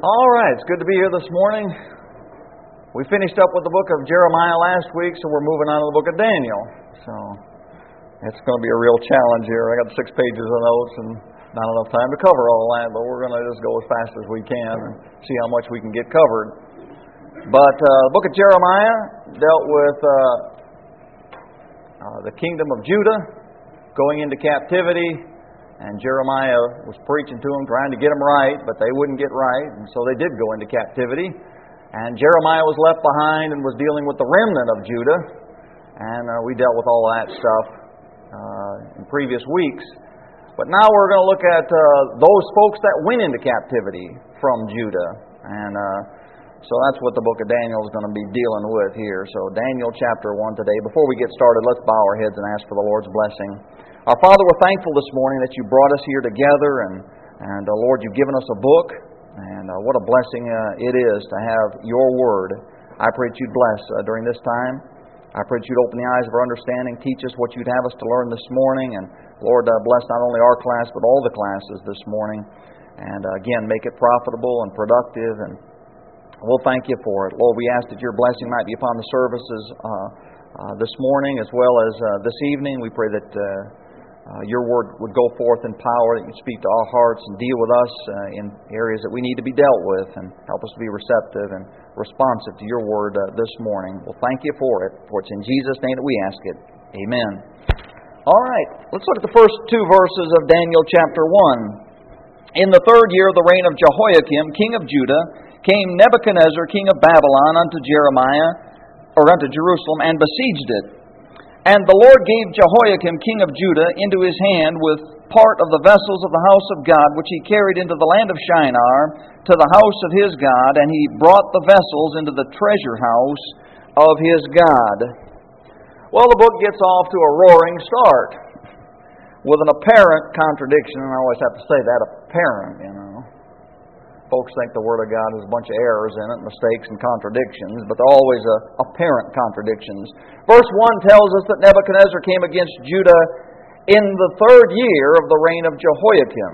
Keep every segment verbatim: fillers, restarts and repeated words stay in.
All right, it's good to be here this morning. We finished up with the book of Jeremiah last week, so we're moving on to the book of Daniel. So it's going to be a real challenge here. I got six pages of notes and not enough time to cover all that, but we're going to just go as fast as we can and see how much we can get covered. But uh, the book of Jeremiah dealt with uh, uh, the kingdom of Judah going into captivity. And Jeremiah was preaching to them, trying to get them right, but they wouldn't get right, and so they did go into captivity. And Jeremiah was left behind and was dealing with the remnant of Judah, and uh, we dealt with all that stuff uh, in previous weeks. But now we're going to look at uh, those folks that went into captivity from Judah, and uh, so that's what the book of Daniel is going to be dealing with here. So Daniel chapter one today. Before we get started, let's bow our heads and ask for the Lord's blessing. Our Father, we're thankful this morning that you brought us here together, and, and uh, Lord, you've given us a book, and uh, what a blessing uh, it is to have your word. I pray that you'd bless uh, during this time. I pray that you'd open the eyes of our understanding, teach us what you'd have us to learn this morning, and Lord, uh, bless not only our class, but all the classes this morning, and uh, again, make it profitable and productive, and we'll thank you for it. Lord, we ask that your blessing might be upon the services uh, uh, this morning as well as uh, this evening. We pray that uh, Uh, your word would go forth in power, that you'd speak to our hearts and deal with us uh, in areas that we need to be dealt with, and help us to be receptive and responsive to your word uh, this morning. Well, thank you for it, for it's in Jesus' name that we ask it. Amen. All right, let's look at the first two verses of Daniel chapter one. In the third year of the reign of Jehoiakim, king of Judah, came Nebuchadnezzar, king of Babylon, unto Jeremiah, or unto Jerusalem, and besieged it. And the Lord gave Jehoiakim, king of Judah, into his hand with part of the vessels of the house of God, which he carried into the land of Shinar, to the house of his God, and he brought the vessels into the treasure house of his God. Well, the book gets off to a roaring start, with an apparent contradiction, and I always have to say that, apparent, you know. Folks think the Word of God has a bunch of errors in it, mistakes and contradictions, but they're always uh, apparent contradictions. Verse one tells us that Nebuchadnezzar came against Judah in the third year of the reign of Jehoiakim.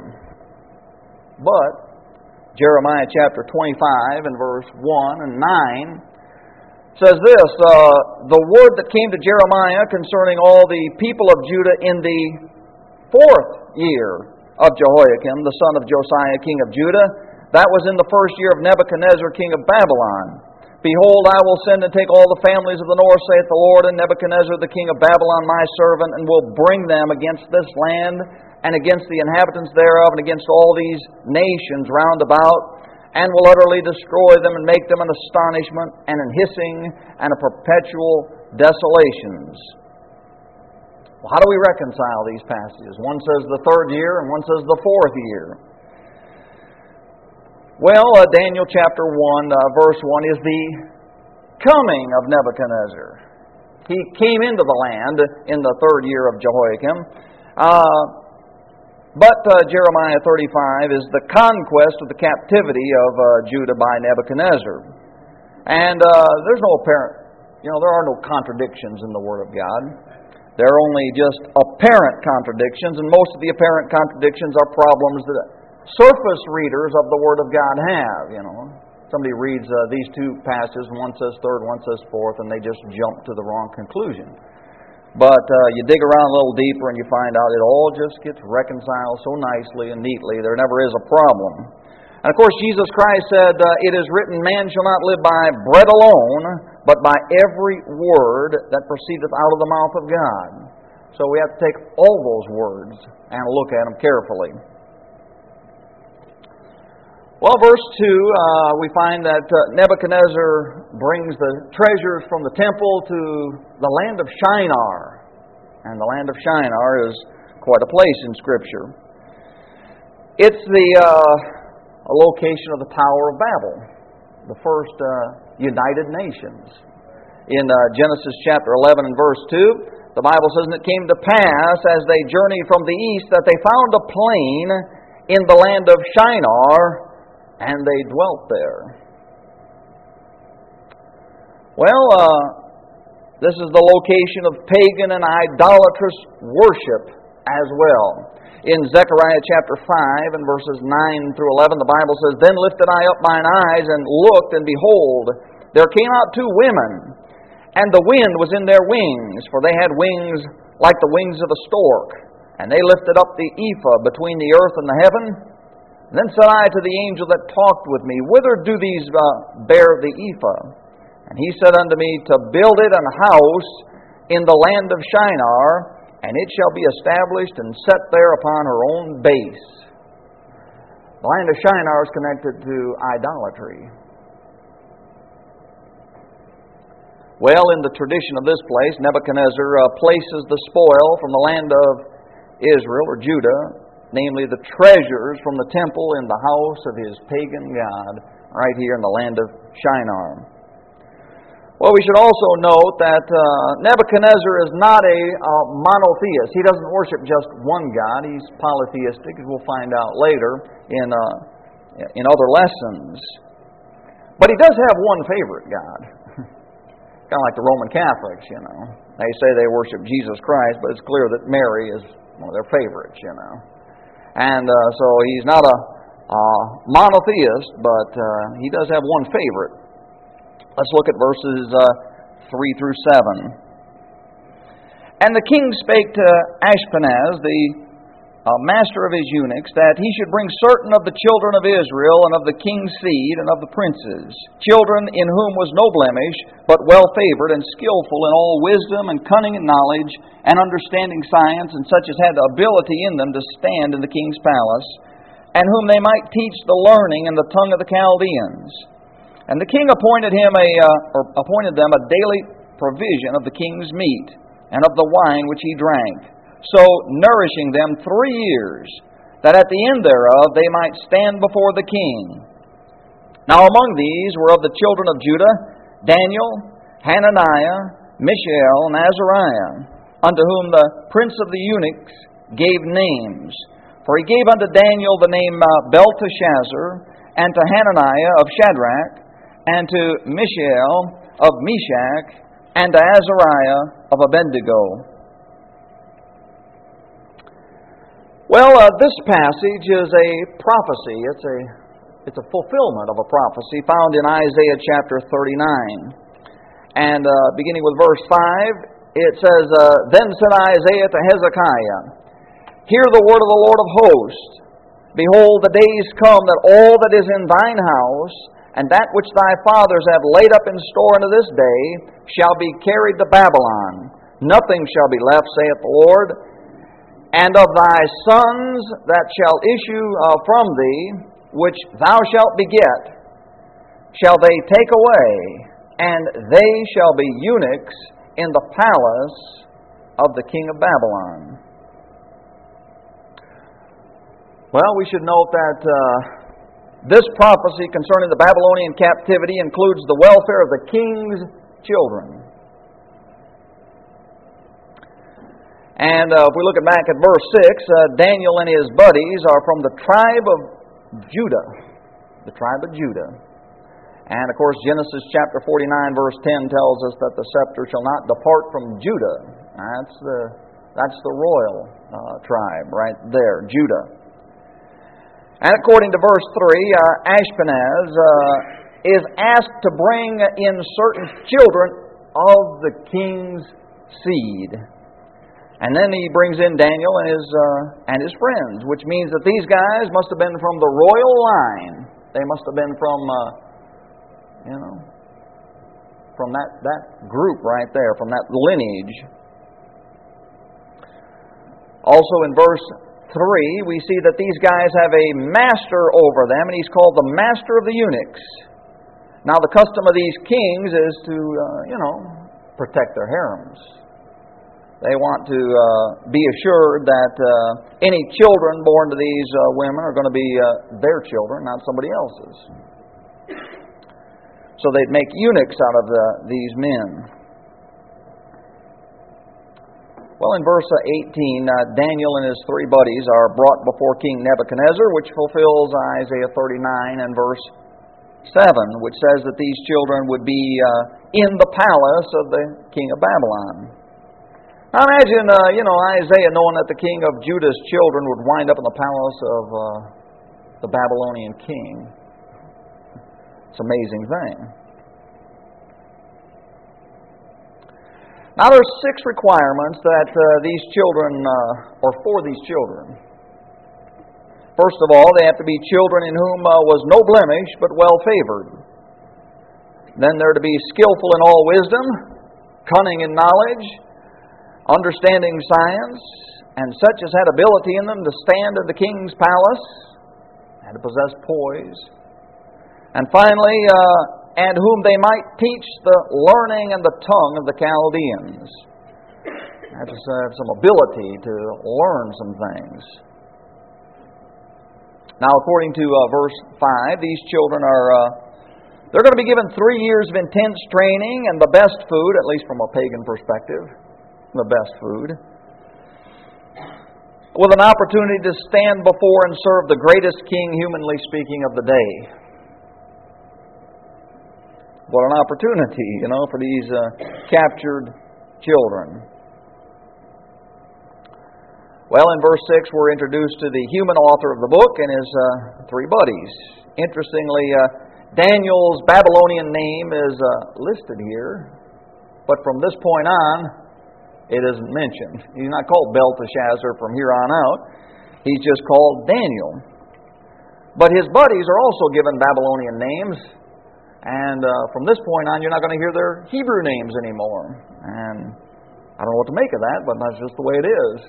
But Jeremiah chapter twenty-five and verse one and nine says this, uh, the word that came to Jeremiah concerning all the people of Judah in the fourth year of Jehoiakim, the son of Josiah, king of Judah, that was in the first year of Nebuchadnezzar, king of Babylon. Behold, I will send and take all the families of the north, saith the Lord, and Nebuchadnezzar, the king of Babylon, my servant, and will bring them against this land, and against the inhabitants thereof, and against all these nations round about, and will utterly destroy them, and make them an astonishment, and an hissing, and a perpetual desolations. Well, how do we reconcile these passages? One says the third year, and one says the fourth year. Well, uh, Daniel chapter one, uh, verse one, is the coming of Nebuchadnezzar. He came into the land in the third year of Jehoiakim. Uh, but uh, Jeremiah thirty-five is the conquest of the captivity of uh, Judah by Nebuchadnezzar. And uh, there's no apparent, you know, there are no contradictions in the Word of God. There are only just apparent contradictions, and most of the apparent contradictions are problems that surface readers of the Word of God have, you know. Somebody reads uh, these two passages, one says third, one says fourth, and they just jump to the wrong conclusion. But uh, you dig around a little deeper and you find out it all just gets reconciled so nicely and neatly. There never is a problem. And of course, Jesus Christ said, uh, it is written, man shall not live by bread alone, but by every word that proceedeth out of the mouth of God. So we have to take all those words and look at them carefully. Well, verse two, uh, we find that uh, Nebuchadnezzar brings the treasures from the temple to the land of Shinar. And the land of Shinar is quite a place in Scripture. It's the uh, a location of the Tower of Babel, the first uh, United Nations. In uh, Genesis chapter eleven and verse two, the Bible says, and it came to pass as they journeyed from the east that they found a plain in the land of Shinar, and they dwelt there. Well, uh, this is the location of pagan and idolatrous worship as well. In Zechariah chapter five and verses nine through eleven, the Bible says, Then lifted I up mine eyes and looked, and behold, there came out two women, and the wind was in their wings, for they had wings like the wings of a stork. And they lifted up the ephah between the earth and the heaven. Then said I to the angel that talked with me, Whither do these uh, bear the ephah? And he said unto me, To build it an house in the land of Shinar, and it shall be established and set there upon her own base. The land of Shinar is connected to idolatry. Well, in the tradition of this place, Nebuchadnezzar uh, places the spoil from the land of Israel or Judah, namely the treasures from the temple in the house of his pagan god, right here in the land of Shinar. Well, we should also note that uh, Nebuchadnezzar is not a uh, monotheist. He doesn't worship just one God. He's polytheistic, as we'll find out later in uh, in other lessons. But he does have one favorite God. Kind of like the Roman Catholics, you know. They say they worship Jesus Christ, but it's clear that Mary is one of their favorites, you know. And uh, so he's not a uh, monotheist, but uh, he does have one favorite. Let's look at verses uh, three through seven. And the king spake to Ashpenaz, the uh, master of his eunuchs, that he should bring certain of the children of Israel and of the king's seed and of the princes, children in whom was no blemish, but well favored and skillful in all wisdom and cunning and knowledge and understanding science, and such as had the ability in them to stand in the king's palace, and whom they might teach the learning and the tongue of the Chaldeans. And the king appointed him a, uh, or appointed them a daily provision of the king's meat and of the wine which he drank, so nourishing them three years, that at the end thereof they might stand before the king. Now among these were of the children of Judah Daniel, Hananiah, Mishael, and Azariah, unto whom the prince of the eunuchs gave names. For he gave unto Daniel the name uh, Belteshazzar, and to Hananiah of Shadrach, and to Mishael of Meshach, and to Azariah of Abednego. Well, uh, this passage is a prophecy. It's a it's a fulfillment of a prophecy found in Isaiah chapter thirty-nine. And uh, beginning with verse five, it says, uh, Then said Isaiah to Hezekiah, Hear the word of the Lord of hosts. Behold, the days come that all that is in thine house, and that which thy fathers have laid up in store unto this day, shall be carried to Babylon. Nothing shall be left, saith the Lord. And of thy sons that shall issue uh, from thee, which thou shalt beget, shall they take away, and they shall be eunuchs in the palace of the king of Babylon. Well, we should note that uh, this prophecy concerning the Babylonian captivity includes the welfare of the king's children. And uh, if we look at back at verse six, uh, Daniel and his buddies are from the tribe of Judah. The tribe of Judah. And of course, Genesis chapter forty-nine, verse ten tells us that the scepter shall not depart from Judah. That's the, that's the royal uh, tribe right there, Judah. And according to verse three, uh, Ashpenaz uh, is asked to bring in certain children of the king's seed. And then he brings in Daniel and his uh, and his friends, which means that these guys must have been from the royal line. They must have been from, uh, you know, from that, that group right there, from that lineage. Also in verse three, we see that these guys have a master over them, and he's called the master of the eunuchs. Now, the custom of these kings is to, uh, you know, protect their harems. They want to uh, be assured that uh, any children born to these uh, women are going to be uh, their children, not somebody else's. So they'd make eunuchs out of the, these men. Well, in verse eighteen, uh, Daniel and his three buddies are brought before King Nebuchadnezzar, which fulfills Isaiah thirty-nine and verse seven, which says that these children would be uh, in the palace of the king of Babylon. Now imagine, uh, you know, Isaiah knowing that the king of Judah's children would wind up in the palace of uh, the Babylonian king. It's an amazing thing. Now there's six requirements that uh, these children, uh, or for these children. First of all, they have to be children in whom uh, was no blemish, but well favored. Then they're to be skillful in all wisdom, cunning in knowledge, understanding science, and such as had ability in them to stand in the king's palace, and to possess poise. And finally, uh, and whom they might teach the learning and the tongue of the Chaldeans. Have to have some ability to learn some things. Now, according to uh, verse five, these children are uh, they're going to be given three years of intense training and the best food, at least from a pagan perspective, the best food, with an opportunity to stand before and serve the greatest king, humanly speaking, of the day. What an opportunity, you know, for these uh, captured children. Well, in verse six, we're introduced to the human author of the book and his uh, three buddies. Interestingly, uh, Daniel's Babylonian name is uh, listed here, but from this point on, it isn't mentioned. He's not called Belteshazzar from here on out. He's just called Daniel. But his buddies are also given Babylonian names. And uh, from this point on, you're not going to hear their Hebrew names anymore. And I don't know what to make of that, but that's just the way it is.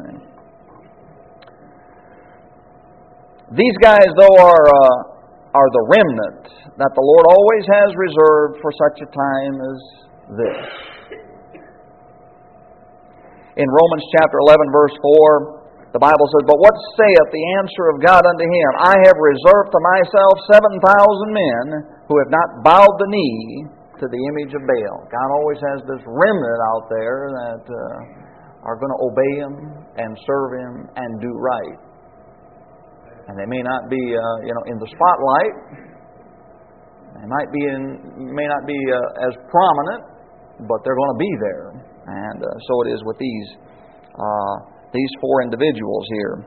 These guys, though, are uh, are the remnant that the Lord always has reserved for such a time as this. In Romans chapter eleven, verse four, the Bible says, "But what saith the answer of God unto him? I have reserved to myself seven thousand men who have not bowed the knee to the image of Baal." God always has this remnant out there that uh, are going to obey Him and serve Him and do right. And they may not be, uh, you know, in the spotlight. They might be in, may not be uh, as prominent, but they're going to be there. And uh, so it is with these uh, these four individuals here.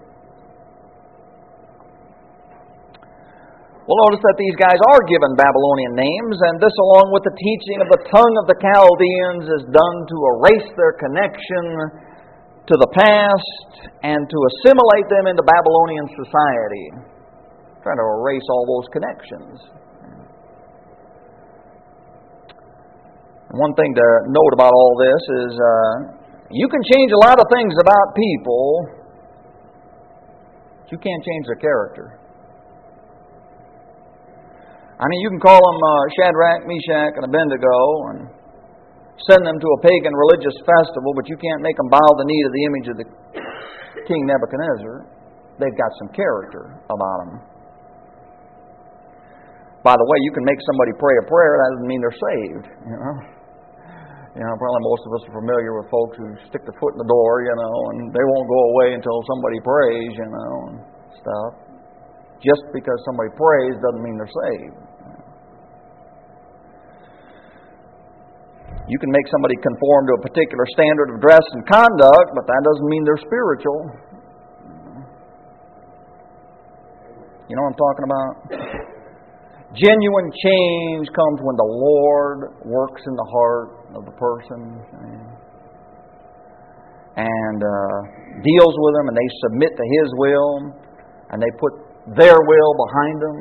We'll notice that these guys are given Babylonian names, and this, along with the teaching of the tongue of the Chaldeans, is done to erase their connection to the past and to assimilate them into Babylonian society. Trying to erase all those connections. One thing to note about all this is uh, you can change a lot of things about people, but you can't change their character. I mean, you can call them uh, Shadrach, Meshach, and Abednego and send them to a pagan religious festival, but you can't make them bow the knee to the image of the King Nebuchadnezzar. They've got some character about them. By the way, you can make somebody pray a prayer, that doesn't mean they're saved, you know. You know, probably most of us are familiar with folks who stick their foot in the door, you know, and they won't go away until somebody prays, you know, and stuff. Just because somebody prays doesn't mean they're saved. You can make somebody conform to a particular standard of dress and conduct, but that doesn't mean they're spiritual. You know what I'm talking about? Genuine change comes when the Lord works in the heart of the person and uh, deals with them, and they submit to His will, and they put their will behind them.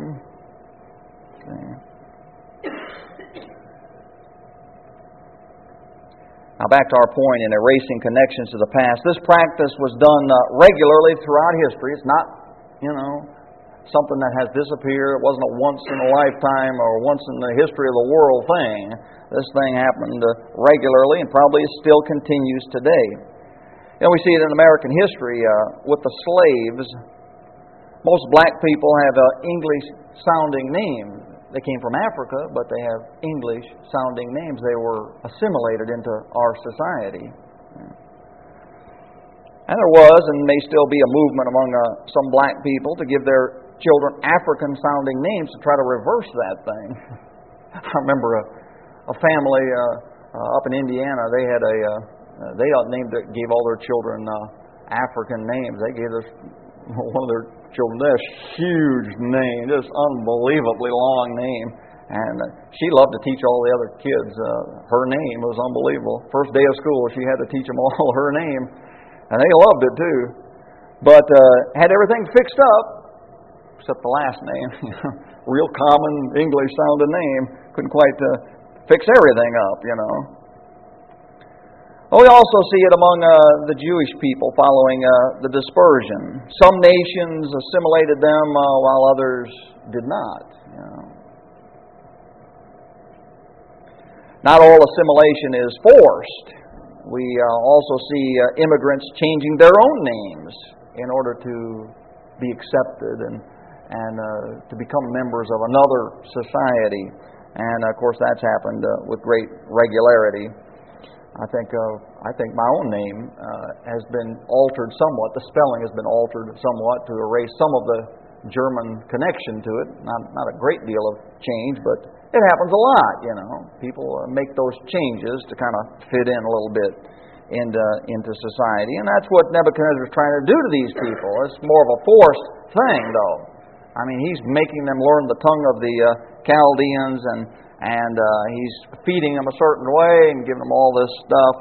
Now back to our point in erasing connections to the past. This practice was done uh, regularly throughout history. It's not, you know, something that has disappeared. It wasn't a once in a lifetime or once in the history of the world thing. This thing happened uh, regularly and probably still continues today. You know, we see it in American history uh, with the slaves. Most black people have uh, English-sounding names. They came from Africa, but they have English-sounding names. They were assimilated into our society. And there was, and may still be, a movement among uh, some black people to give their children African-sounding names to try to reverse that thing. I remember a, a family uh, uh, up in Indiana. They had a, uh, Uh, they named it, gave all their children uh, African names. They gave this one of their children this huge name, this unbelievably long name. And uh, she loved to teach all the other kids uh, her name. It was unbelievable. First day of school, she had to teach them all her name. And they loved it too. But uh, had everything fixed up, except the last name. Real common English-sounding name. Couldn't quite uh, fix everything up, you know. Well, we also see it among uh, the Jewish people following uh, the dispersion. Some nations assimilated them uh, while others did not. You know. Not all assimilation is forced. We uh, also see uh, immigrants changing their own names in order to be accepted and, and uh, to become members of another society. And, of course, that's happened uh, with great regularity. I think uh, I think my own name uh, has been altered somewhat. The spelling has been altered somewhat to erase some of the German connection to it. Not not a great deal of change, but it happens a lot, you know. People uh, make those changes to kind of fit in a little bit into, into society. And that's what Nebuchadnezzar is trying to do to these people. It's more of a forced thing, though. I mean, he's making them learn the tongue of the uh, Chaldeans, and and uh, he's feeding them a certain way and giving them all this stuff,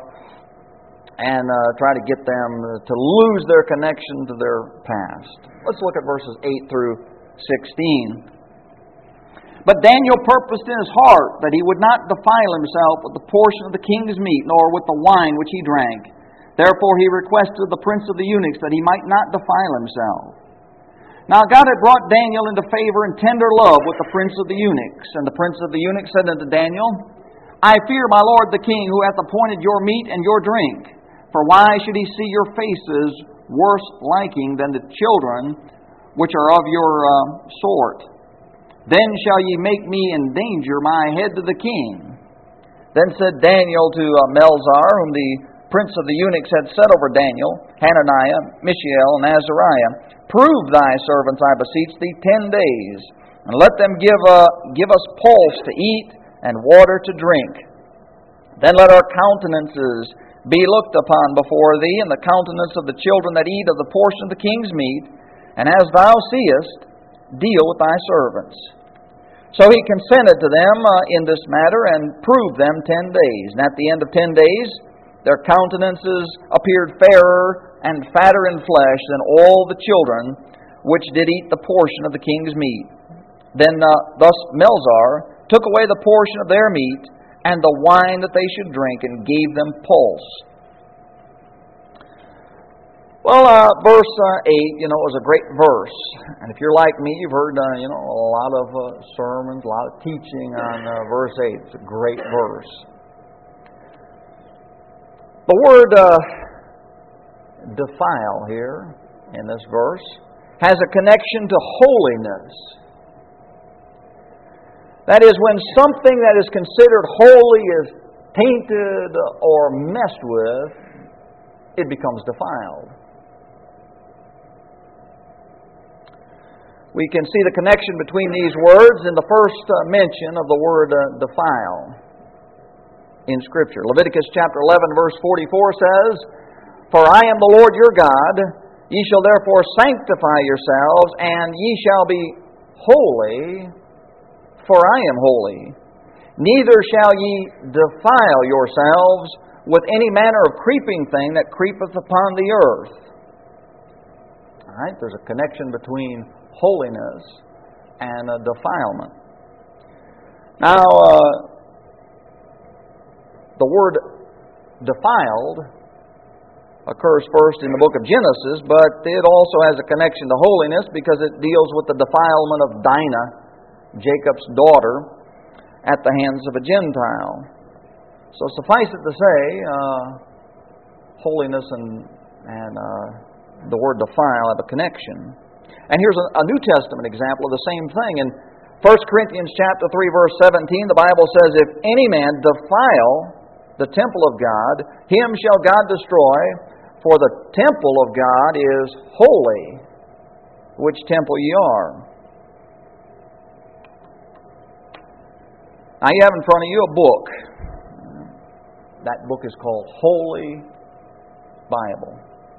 and uh, try to get them to lose their connection to their past. Let's look at verses eight through sixteen. But Daniel purposed in his heart that he would not defile himself with the portion of the king's meat, nor with the wine which he drank. Therefore he requested of the prince of the eunuchs that he might not defile himself. Now God had brought Daniel into favor and tender love with the prince of the eunuchs. And the prince of the eunuchs said unto Daniel, I fear my lord the king, who hath appointed your meat and your drink. For why should he see your faces worse liking than the children which are of your uh, sort? Then shall ye make me endanger my head to the king. Then said Daniel to uh, Melzar, whom the prince of the eunuchs had set over Daniel, Hananiah, Mishael, and Azariah, Prove thy servants, I beseech thee, ten days, and let them give, uh, give us pulse to eat and water to drink. Then let our countenances be looked upon before thee, and the countenance of the children that eat of the portion of the king's meat, and as thou seest, deal with thy servants. So he consented to them uh, in this matter, and proved them ten days. And at the end of ten days, their countenances appeared fairer and fatter in flesh than all the children which did eat the portion of the king's meat. Then uh, thus Melzar took away the portion of their meat and the wine that they should drink, and gave them pulse. Well, uh, verse uh, eight, you know, is a great verse. And if you're like me, you've heard, uh, you know, a lot of uh, sermons, a lot of teaching on uh, verse eight. It's a great verse. The word uh, defile here in this verse has a connection to holiness. That is, when something that is considered holy is tainted or messed with, it becomes defiled. We can see the connection between these words in the first uh, mention of the word uh, defile in Scripture. Leviticus chapter eleven, verse forty-four says, For I am the Lord your God, ye shall therefore sanctify yourselves, and ye shall be holy, for I am holy. Neither shall ye defile yourselves with any manner of creeping thing that creepeth upon the earth. All right, there's a connection between holiness and a defilement. Now, uh, the word defiled occurs first in the book of Genesis, but it also has a connection to holiness because it deals with the defilement of Dinah, Jacob's daughter, at the hands of a Gentile. So suffice it to say, uh, holiness and, and uh, the word defile have a connection. And here's a, a New Testament example of the same thing. In First Corinthians chapter three, verse seventeen, the Bible says, If any man defile the temple of God, him shall God destroy, for the temple of God is holy, which temple ye are. Now you have in front of you a book. That book is called Holy Bible.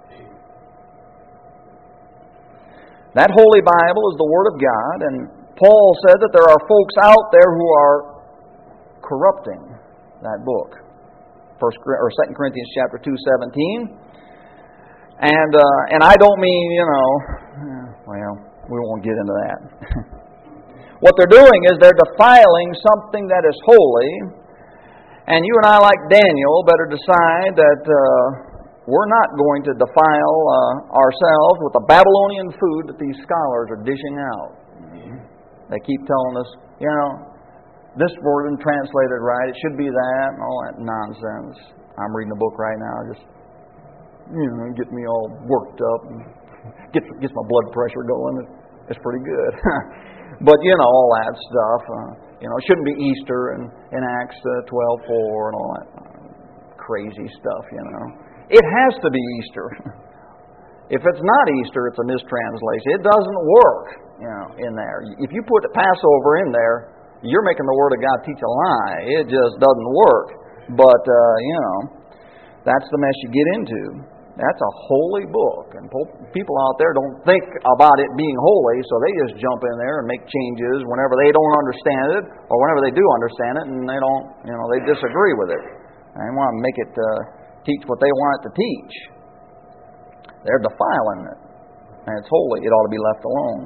That Holy Bible is the Word of God, and Paul said that there are folks out there who are corrupting that book. First or Second Corinthians chapter two seventeen. And uh, and I don't mean, you know, well, we won't get into that. What they're doing is they're defiling something that is holy, and you and I, like Daniel, better decide that uh, we're not going to defile uh, ourselves with the Babylonian food that these scholars are dishing out. They keep telling us, you know, this word isn't translated right, it should be that, and all that nonsense. I'm reading a book right now, just, you know, get me all worked up, and gets, gets my blood pressure going. It's pretty good. But, you know, all that stuff. Uh, you know, it shouldn't be Easter and in Acts uh, twelve four and all that crazy stuff, you know. It has to be Easter. If it's not Easter, it's a mistranslation. It doesn't work, you know, in there. If you put the Passover in there, you're making the Word of God teach a lie. It just doesn't work. But, uh, you know, that's the mess you get into. That's a holy book. And people out there don't think about it being holy, so they just jump in there and make changes whenever they don't understand it, or whenever they do understand it, and they don't, you know, they disagree with it. And they want to make it uh, teach what they want it to teach. They're defiling it. And it's holy. It ought to be left alone.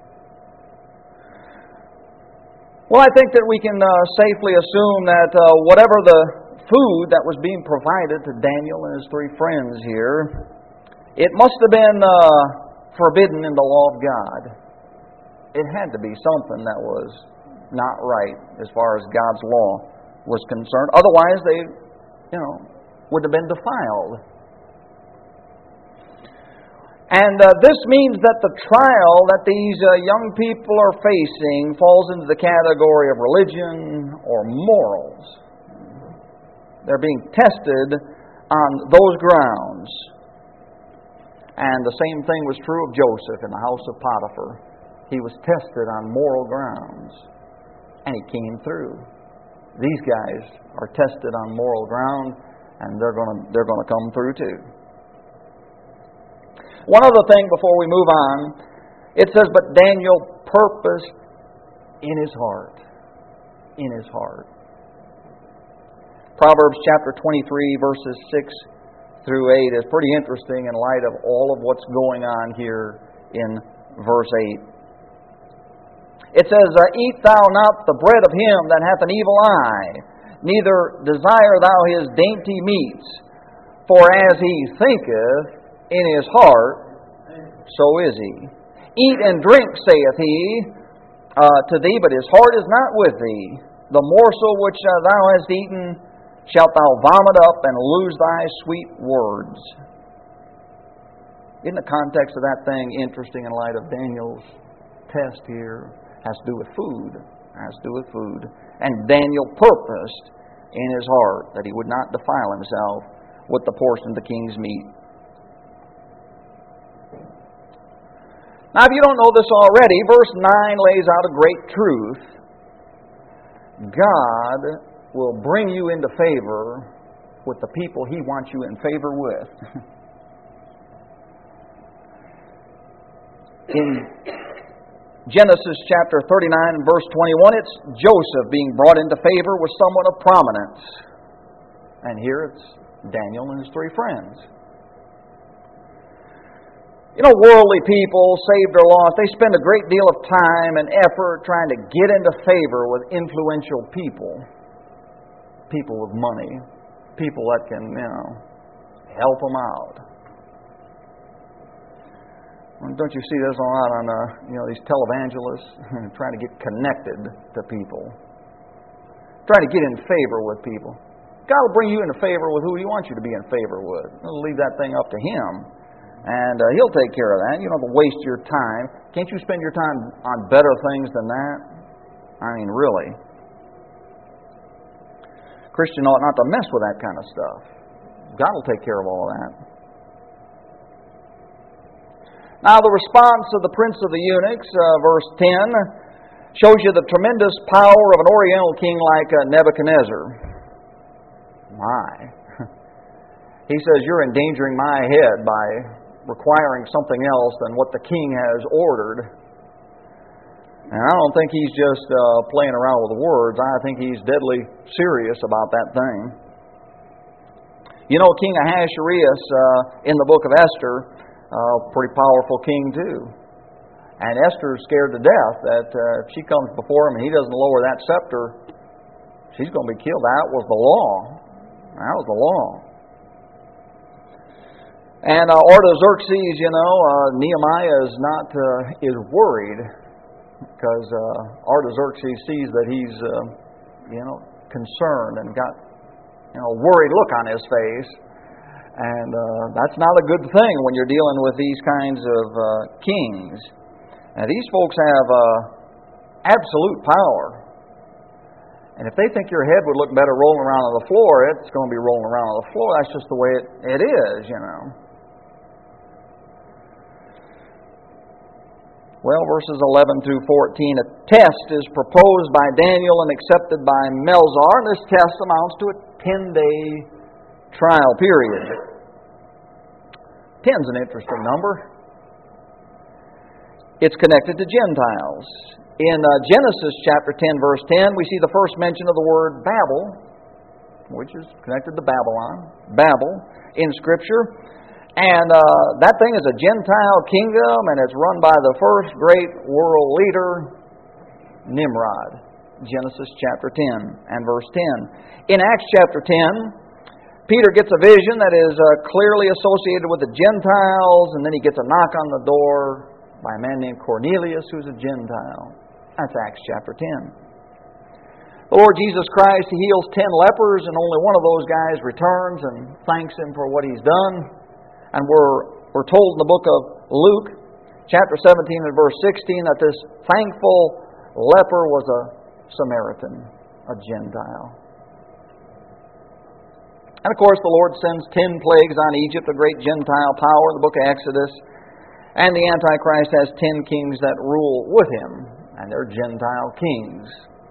Well, I think that we can uh, safely assume that uh, whatever the food that was being provided to Daniel and his three friends here, it must have been uh, forbidden in the law of God. It had to be something that was not right as far as God's law was concerned. Otherwise, they, you know, would have been defiled. And uh, this means that the trial that these uh, young people are facing falls into the category of religion or morals. They're being tested on those grounds. And the same thing was true of Joseph in the house of Potiphar. He was tested on moral grounds, and he came through. These guys are tested on moral ground, and they're going to they're going to come through too. One other thing before we move on, it says, but Daniel purposed in his heart. In his heart. Proverbs chapter twenty-three, verses six through eight is pretty interesting in light of all of what's going on here in verse eight. It says, eat thou not the bread of him that hath an evil eye, neither desire thou his dainty meats. For as he thinketh in his heart, so is he. Eat and drink, saith he, uh, to thee, but his heart is not with thee. The morsel which uh, thou hast eaten shalt thou vomit up and lose thy sweet words. Isn't the context of that thing interesting in light of Daniel's test here? Has to do with food. Has to do with food. And Daniel purposed in his heart that he would not defile himself with the portion of the king's meat. Now, if you don't know this already, verse nine lays out a great truth. God will bring you into favor with the people He wants you in favor with. In Genesis chapter thirty-nine and verse twenty-one, it's Joseph being brought into favor with someone of prominence. And here it's Daniel and his three friends. You know, worldly people, saved or lost, they spend a great deal of time and effort trying to get into favor with influential people. People with money. People that can, you know, help them out. Well, don't you see this a lot on, uh, you know, these televangelists trying to get connected to people. Trying to get in favor with people. God will bring you into favor with who He wants you to be in favor with. He'll leave that thing up to Him. And uh, He'll take care of that. You don't have to waste your time. Can't you spend your time on better things than that? I mean, really. Christian ought not to mess with that kind of stuff. God will take care of all of that. Now, the response of the prince of the eunuchs, uh, verse ten, shows you the tremendous power of an Oriental king like uh, Nebuchadnezzar. My. he says, you're endangering my head by requiring something else than what the king has ordered. And I don't think he's just uh, playing around with words. I think he's deadly serious about that thing. You know, King Ahasuerus uh, in the book of Esther, uh, pretty powerful king too. And Esther's scared to death that uh, if she comes before him and he doesn't lower that scepter, she's going to be killed. That was the law. That was the law. And uh, Artaxerxes, you know, uh, Nehemiah is not uh, is worried because uh, Artaxerxes sees that he's, uh, you know, concerned and got, you know, a worried look on his face. And uh, that's not a good thing when you're dealing with these kinds of uh, kings. Now, these folks have uh, absolute power. And if they think your head would look better rolling around on the floor, it's going to be rolling around on the floor. That's just the way it, it is, you know. Well, verses eleven through fourteen, a test is proposed by Daniel and accepted by Melzar. And this test amounts to a ten-day trial period. Ten's an interesting number. It's connected to Gentiles. In uh, Genesis chapter ten, verse ten, we see the first mention of the word Babel, which is connected to Babylon, Babel, in Scripture. And uh, that thing is a Gentile kingdom, and it's run by the first great world leader, Nimrod. Genesis chapter ten and verse ten. In Acts chapter ten, Peter gets a vision that is uh, clearly associated with the Gentiles, and then he gets a knock on the door by a man named Cornelius, who's a Gentile. That's Acts chapter ten. The Lord Jesus Christ, He heals ten lepers, and only one of those guys returns and thanks Him for what He's done. And we're, we're told in the book of Luke, chapter seventeen and verse sixteen, that this thankful leper was a Samaritan, a Gentile. And of course, the Lord sends ten plagues on Egypt, a great Gentile power, in the book of Exodus. And the Antichrist has ten kings that rule with him, and they're Gentile kings.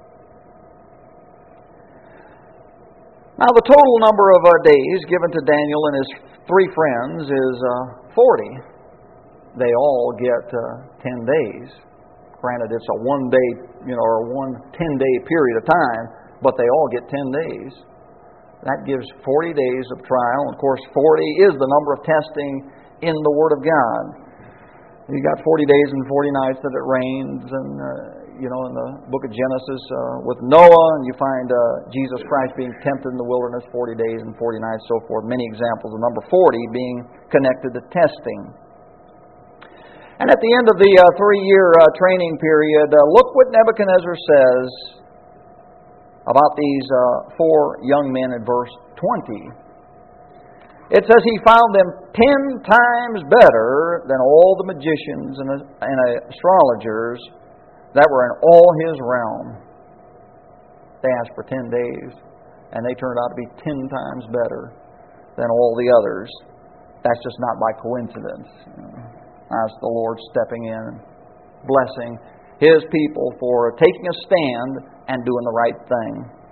Now, the total number of uh, days given to Daniel and his three friends is uh, forty. They all get uh, ten days. Granted, it's a one-day, you know, or one ten-day period of time, but they all get ten days. That gives forty days of trial. Of course, forty is the number of testing in the Word of God. You got forty days and forty nights that it rains, and uh, you know, in the book of Genesis uh, with Noah, and you find uh, Jesus Christ being tempted in the wilderness forty days and forty nights, so forth. Many examples of number forty being connected to testing. And at the end of the uh, three-year uh, training period, uh, look what Nebuchadnezzar says about these uh, four young men in verse twenty. It says he found them ten times better than all the magicians and, and astrologers that were in all his realm. They asked for ten days, and they turned out to be ten times better than all the others. That's just not by coincidence. That's the Lord stepping in, blessing His people for taking a stand and doing the right thing.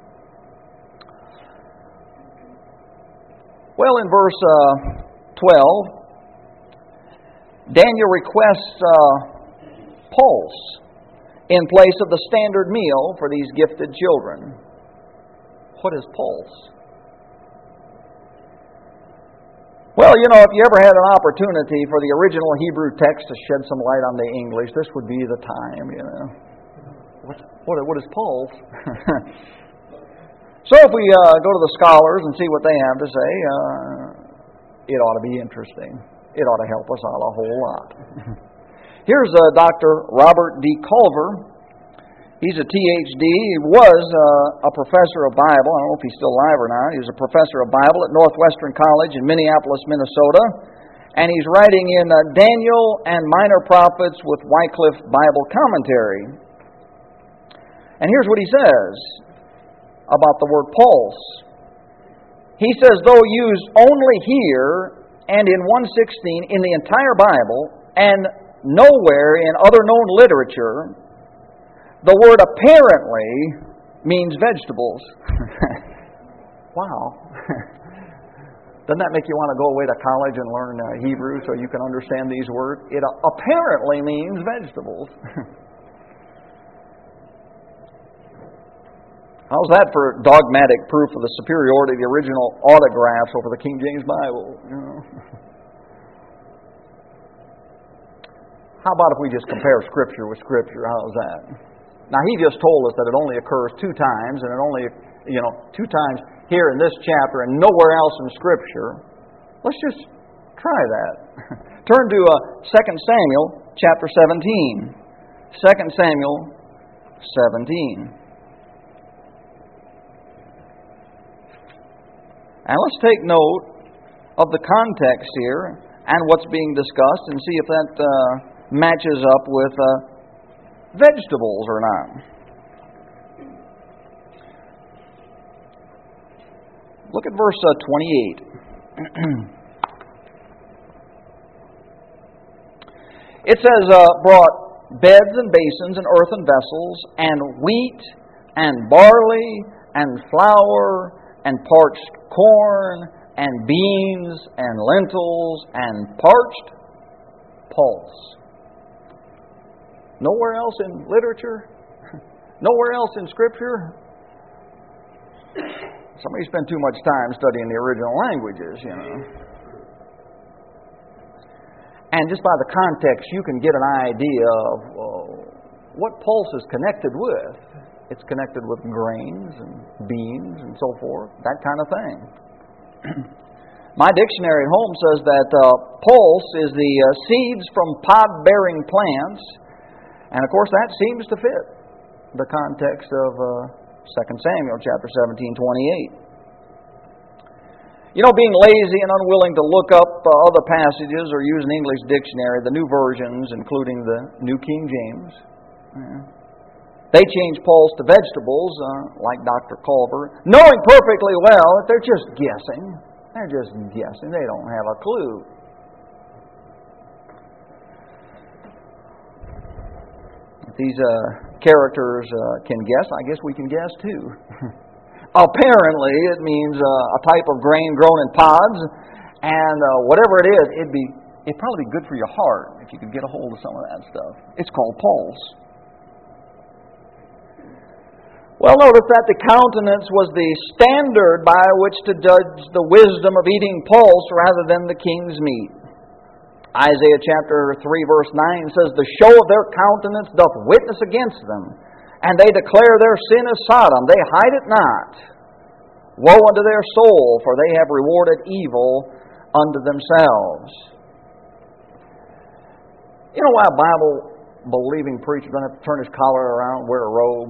Well, in verse uh, twelve, Daniel requests uh, pulse in place of the standard meal for these gifted children. What is pulse? Well, you know, if you ever had an opportunity for the original Hebrew text to shed some light on the English, this would be the time, you know. What, what, what is pulse? So if we uh, go to the scholars and see what they have to say, uh, it ought to be interesting. It ought to help us out a whole lot. Here's uh, Doctor Robert D. Culver. He's a T H D. He was uh, a professor of Bible. I don't know if he's still alive or not. He was a professor of Bible at Northwestern College in Minneapolis, Minnesota. And he's writing in uh, Daniel and Minor Prophets with Wycliffe Bible Commentary. And here's what he says about the word pulse. He says, though used only here and in one sixteen in the entire Bible and nowhere in other known literature, the word apparently means vegetables. Wow. Doesn't that make you want to go away to college and learn uh, Hebrew so you can understand these words? It uh, apparently means vegetables. How's that for dogmatic proof of the superiority of the original autographs over the King James Bible? You know? How about if we just compare Scripture with Scripture? How's that? Now, he just told us that it only occurs two times, and it only, you know, two times here in this chapter and nowhere else in Scripture. Let's just try that. Turn to uh, Second Samuel chapter seventeen. Second Samuel seventeen. And let's take note of the context here and what's being discussed and see if that uh, matches up with uh, vegetables or not. Look at verse uh, twenty-eight. It says, uh, brought beds and basins and earthen vessels, and wheat and barley and flour and parched corn and beans and lentils and parched pulse. Nowhere else in literature? Nowhere else in Scripture? Somebody spent too much time studying the original languages, you know. And just by the context, you can get an idea of uh, what pulse is connected with. It's connected with grains and beans and so forth, that kind of thing. My dictionary at home says that uh, pulse is the uh, seeds from pod-bearing plants, and of course that seems to fit the context of uh, Second Samuel chapter seventeen, twenty-eight. You know, being lazy and unwilling to look up uh, other passages or use an English dictionary, the new versions, including the New King James, yeah, they change pulse to vegetables, uh, like Doctor Culver, knowing perfectly well that they're just guessing. They're just guessing. They don't have a clue. If these uh, characters uh, can guess, I guess we can guess too. Apparently, it means uh, a type of grain grown in pods, and uh, whatever it is, it'd be it'd probably be good for your heart if you could get a hold of some of that stuff. It's called pulse. Well, notice that the countenance was the standard by which to judge the wisdom of eating pulse rather than the king's meat. Isaiah chapter three verse nine says, the show of their countenance doth witness against them, and they declare their sin as Sodom. They hide it not. Woe unto their soul, for they have rewarded evil unto themselves. You know why a Bible-believing preacher is going to have to turn his collar around and wear a robe?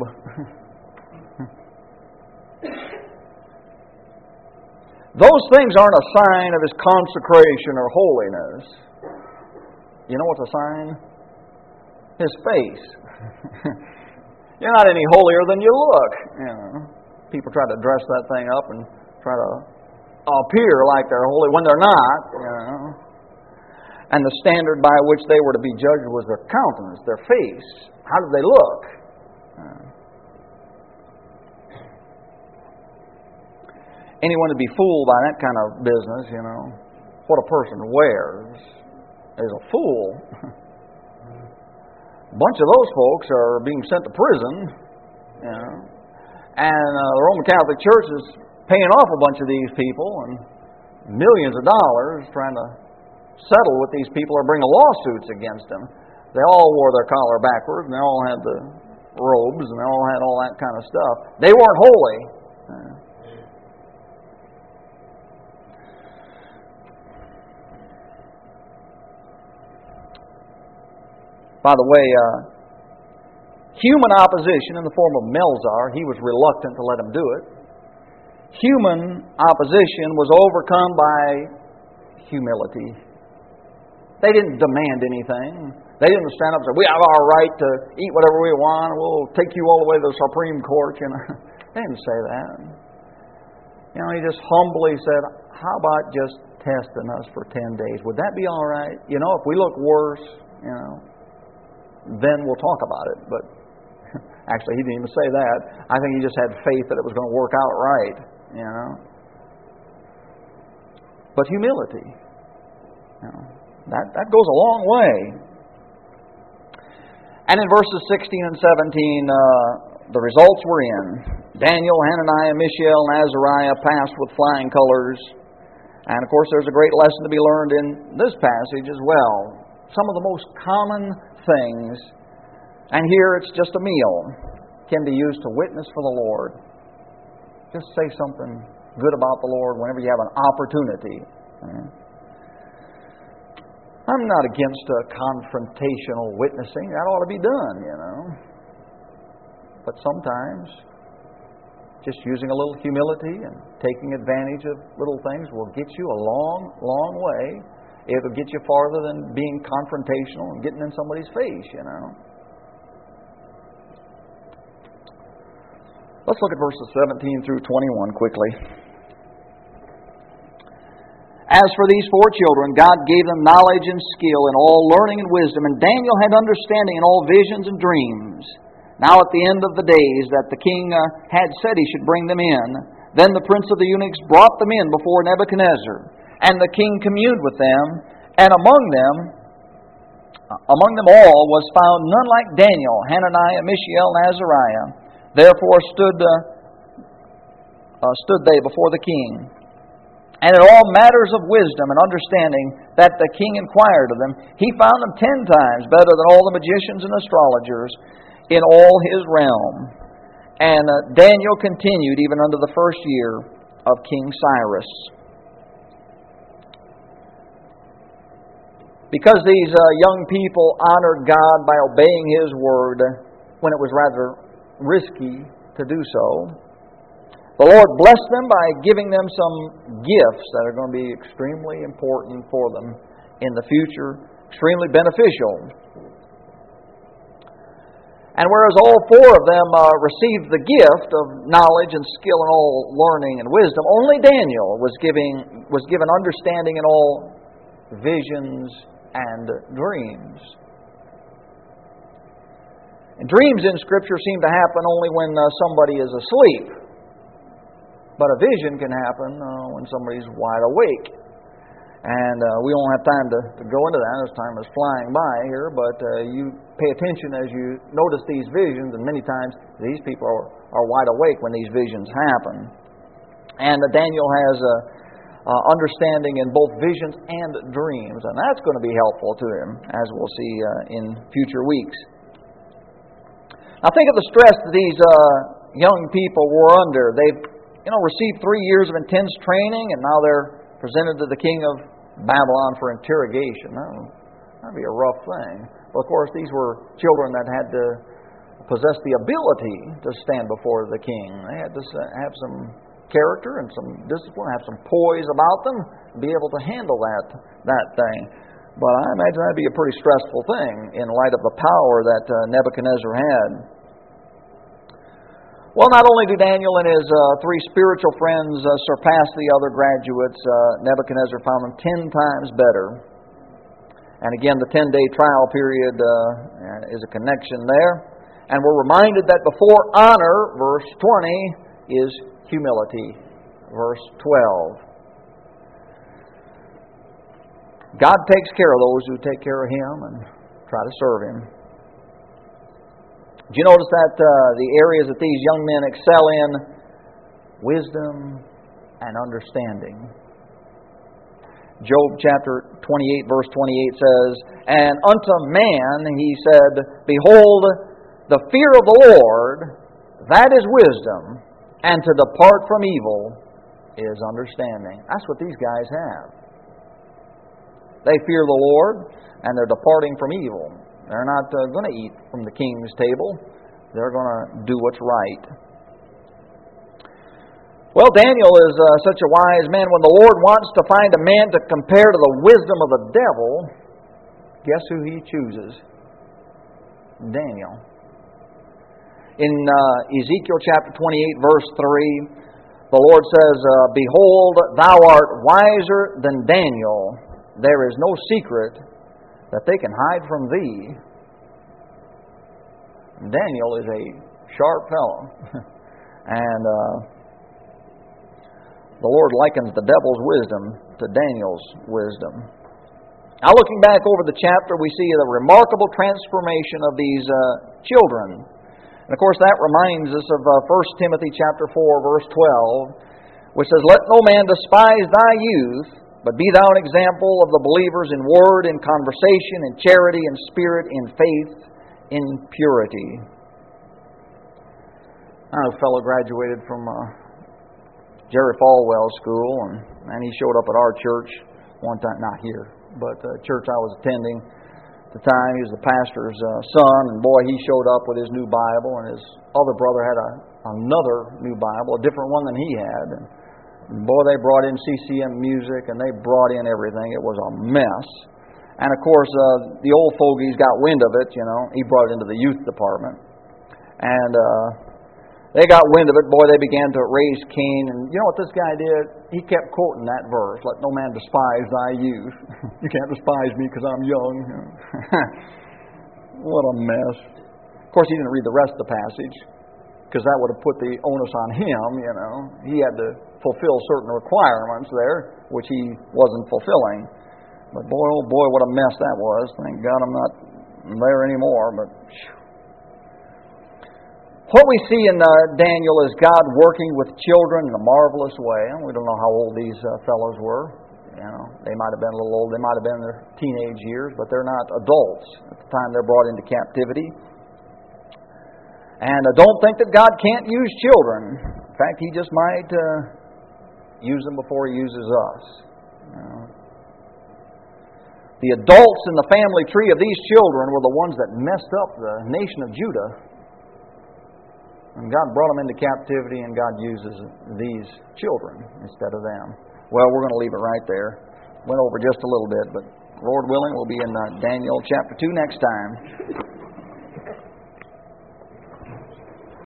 Those things aren't a sign of his consecration or holiness. You know what's a sign? His face. You're not any holier than you look. You know, people try to dress that thing up and try to appear like they're holy when they're not. You know. And the standard by which they were to be judged was their countenance, their face. How did they look? Uh, anyone to be fooled by that kind of business, you know, what a person wears is a fool. A bunch of those folks are being sent to prison, you know, and uh, the Roman Catholic Church is paying off a bunch of these people and millions of dollars trying to settle with these people or bring lawsuits against them. They all wore their collar backwards, and they all had the robes, and they all had all that kind of stuff. They weren't holy. Uh, By the way, uh, human opposition in the form of Melzar, he was reluctant to let him do it. Human opposition was overcome by humility. They didn't demand anything. They didn't stand up and say, we have our right to eat whatever we want, we'll take you all the way to the Supreme Court. You know, they didn't say that. You know, he just humbly said, how about just testing us for ten days? Would that be all right? You know, if we look worse, you know, then we'll talk about it. But actually, he didn't even say that. I think he just had faith that it was going to work out right, you know. but humility. You know, that, that goes a long way. And in verses sixteen and seventeen, uh, the results were in. Daniel, Hananiah, Mishael, and Azariah passed with flying colors. And of course, there's a great lesson to be learned in this passage as well. Some of the most common things, and here it's just a meal, can be used to witness for the Lord. Just say something good about the Lord whenever you have an opportunity. I'm not against a confrontational witnessing. That ought to be done, you know. But sometimes, just using a little humility and taking advantage of little things will get you a long, long way. It'll get you farther than being confrontational and getting in somebody's face, you know. Let's look at verses seventeen through twenty-one quickly. As for these four children, God gave them knowledge and skill in all learning and wisdom, and Daniel had understanding in all visions and dreams. Now at the end of the days that the king uh, had said he should bring them in, then the prince of the eunuchs brought them in before Nebuchadnezzar, and the king communed with them, and among them, uh, among them all was found none like Daniel, Hananiah, Mishael, and Azariah. Therefore stood uh, uh, stood they before the king. And in all matters of wisdom and understanding that the king inquired of them, he found them ten times better than all the magicians and astrologers in all his realm. And uh, Daniel continued even unto the first year of King Cyrus. Because these uh, young people honored God by obeying His word when it was rather risky to do so, the Lord blessed them by giving them some gifts that are going to be extremely important for them in the future, extremely beneficial. And whereas all four of them uh, received the gift of knowledge and skill in all learning and wisdom, only Daniel was giving was given understanding in all visions and dreams. And dreams in Scripture seem to happen only when uh, somebody is asleep. But a vision can happen uh, when somebody's wide awake. And uh, we won't have time to, to go into that as time is flying by here, but uh, you pay attention as you notice these visions, and many times these people are, are wide awake when these visions happen. And uh, Daniel has a uh, uh, understanding in both visions and dreams, and that's going to be helpful to him, as we'll see uh, in future weeks. Now think of the stress that these uh, young people were under. They've you know, received three years of intense training, and now they're presented to the king of Babylon for interrogation. That would be a rough thing. Well, of course, these were children that had to possess the ability to stand before the king. They had to have some character and some discipline, have some poise about them, be able to handle that that thing. But I imagine that'd be a pretty stressful thing in light of the power that uh, Nebuchadnezzar had. Well, not only do Daniel and his uh, three spiritual friends uh, surpass the other graduates, uh, Nebuchadnezzar found them ten times better. And again, the ten-day trial period uh, is a connection there. And we're reminded that before honor, verse twenty, is humility, verse twelve. God takes care of those who take care of Him and try to serve Him. Do you notice that uh, the areas that these young men excel in? Wisdom and understanding. Job chapter twenty-eight, verse twenty-eight says, And unto man he said, Behold, the fear of the Lord, that is wisdom, and to depart from evil is understanding. That's what these guys have. They fear the Lord, and they're departing from evil. They're not uh, going to eat from the king's table. They're going to do what's right. Well, Daniel is uh, such a wise man. When the Lord wants to find a man to compare to the wisdom of the devil, guess who He chooses? Daniel. In uh, Ezekiel chapter twenty-eight, verse three, the Lord says, uh, Behold, thou art wiser than Daniel. There is no secret that they can hide from thee. Daniel is a sharp fellow. and uh, the Lord likens the devil's wisdom to Daniel's wisdom. Now, looking back over the chapter, we see the remarkable transformation of these uh, children. And of course, that reminds us of uh, First Timothy chapter four, verse twelve, which says, "Let no man despise thy youth, but be thou an example of the believers in word, in conversation, in charity, in spirit, in faith, in purity." I know a fellow graduated from uh, Jerry Falwell School, and, and he showed up at our church one time, not here, but the church I was attending at the time. He was the pastor's uh, son, and boy, he showed up with his new Bible, and his other brother had a, another new Bible, a different one than he had. And, and boy, they brought in C C M music, and they brought in everything. It was a mess. And of course, uh, the old fogies got wind of it, you know. He brought it into the youth department. And uh, they got wind of it. Boy, they began to raise Cain. And you know what this guy did? He kept quoting that verse, "Let no man despise thy youth." You can't despise me because I'm young. What a mess. Of course, he didn't read the rest of the passage, because that would have put the onus on him, you know. He had to fulfill certain requirements there, which he wasn't fulfilling. But boy, oh boy, what a mess that was. Thank God I'm not there anymore. But whew. What we see in uh, Daniel is God working with children in a marvelous way. And we don't know how old these uh, fellows were. You know, they might have been a little old. They might have been in their teenage years, but they're not adults at the time they're brought into captivity. And uh, don't think that God can't use children. In fact, He just might uh, use them before He uses us. You know. The adults in the family tree of these children were the ones that messed up the nation of Judah. And God brought them into captivity, and God uses these children instead of them. Well, we're going to leave it right there. Went over just a little bit, but Lord willing, we'll be in uh, Daniel chapter two next time.